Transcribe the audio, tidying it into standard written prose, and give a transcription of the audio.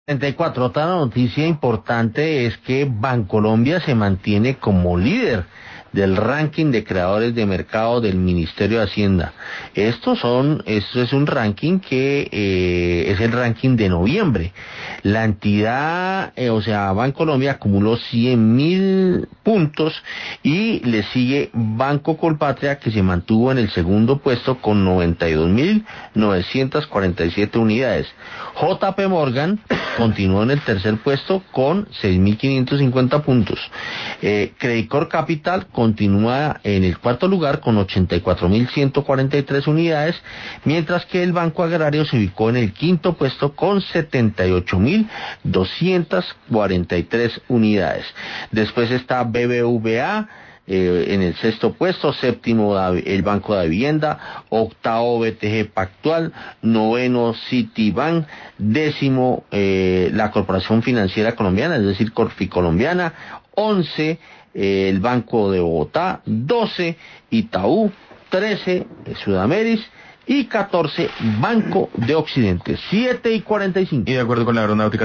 34. Otra noticia importante es que Bancolombia se mantiene como líder del ranking de creadores de mercado del Ministerio de Hacienda. Esto es un ranking que es el ranking de noviembre. La entidad, o sea, Bancolombia acumuló 100.000 puntos y le sigue Banco Colpatria, que se mantuvo en el segundo puesto con 92.947 unidades. JP Morgan continuó en el tercer puesto con 6.550 puntos. Credit Corp Capital continúa en el cuarto lugar con 84.143 unidades, mientras que el Banco Agrario se ubicó en el quinto puesto con 78.243 unidades. Después está BBVA, en el sexto puesto, séptimo el Banco de Vivienda, octavo BTG Pactual, noveno Citibank, décimo la Corporación Financiera Colombiana, es decir, Corficolombiana, 11 el Banco de Bogotá, 12 Itaú, 13 Sudameris y 14 Banco de Occidente. 7:45. Y de acuerdo con la aeronáutica